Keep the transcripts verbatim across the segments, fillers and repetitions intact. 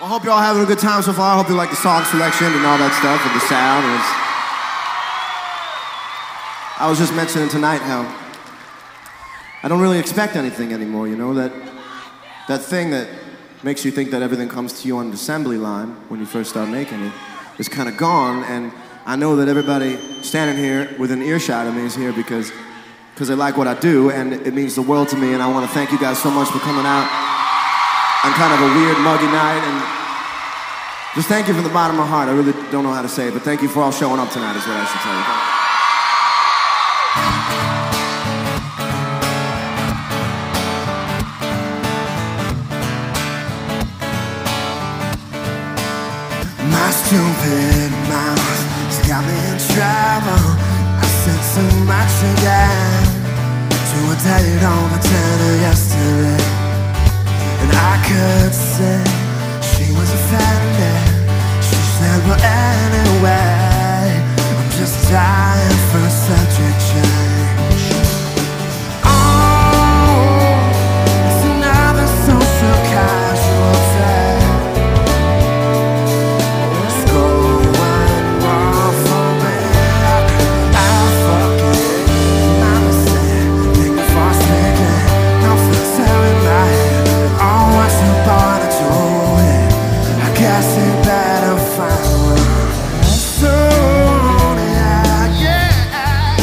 Well, I hope you're all having a good time so far. I hope you like the song selection and all that stuff and the sound. And it's... I was just mentioning tonight how I don't really expect anything anymore, you know? That, that thing that makes you think that everything comes to you on an assembly line when you first start making it is kind of gone. And I know that everybody standing here within earshot of me is here because, because they like what I do, and it means the world to me. And I want to thank you guys so much for coming out on kind of a weird, muggy night, and just thank you from the bottom of my heart. I really don't know how to say it, but thank you for all showing up tonight is what I should tell you. My stupid mouth has got me in trouble. I said so much again to a date on the tenor yesterday. And I could say she was offended. She said, well, anyway, I'm just dying for a subject change. Oh, it's another social casualty. It's going wrong for me. I forget my mistake. Think before speaking. No filter in my head. Oh, what's the point of doing it? I guess it better find one soon, yeah, yeah.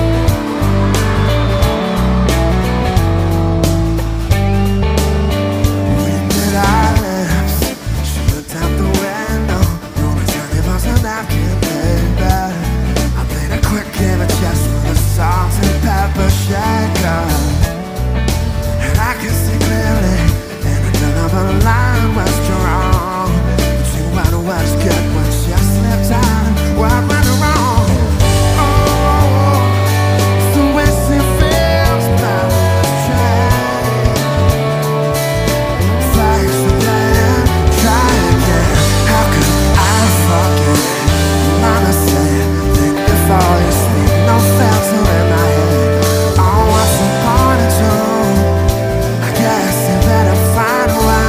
We did our lips. She looked out the window. The only time it was a napkin, baby. I played a quick game of chess with a salt and pepper shaker. And I could see clearly. Another line was strong, but you might was good when she slipped out. What went wrong? Oh, it's the way she feels about this train. Flags are playing, try again. How could I forget? Mama said, think before you speak. No filter in my head. Oh, what's the point of doing? I guess you better find one.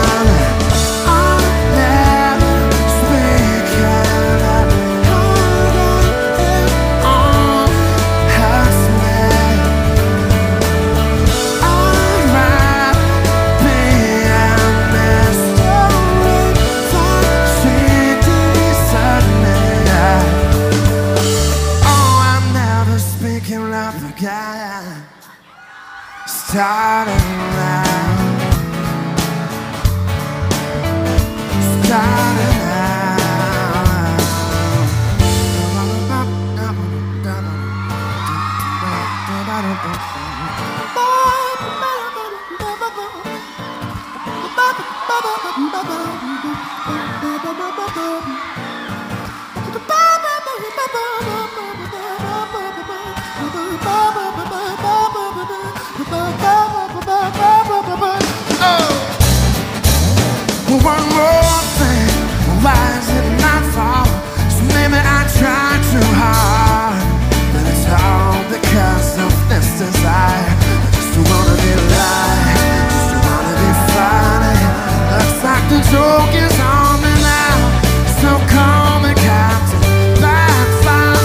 Starting now, starting one more thing, why is it my fault? So maybe I try too hard, but it's all because of this desire. I just wanna be alive, just wanna be funny. Looks like the joke is on me now, so call me Captain Backfire.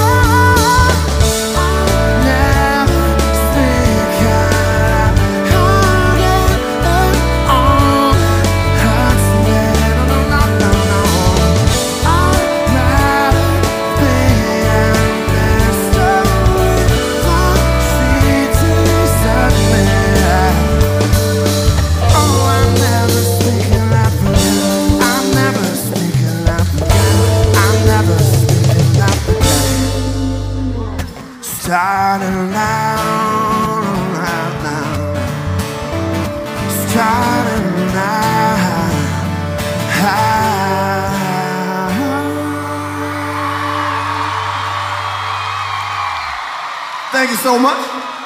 Never speak out, hold it on. Hurts me, no, no, no, no. I'd rather be in this story than she deserves me. Oh, I'm never speaking out for you. I'm never speaking out for you. I'm never speaking out for you. Starting now, now, now. Starting now. Thank you so much.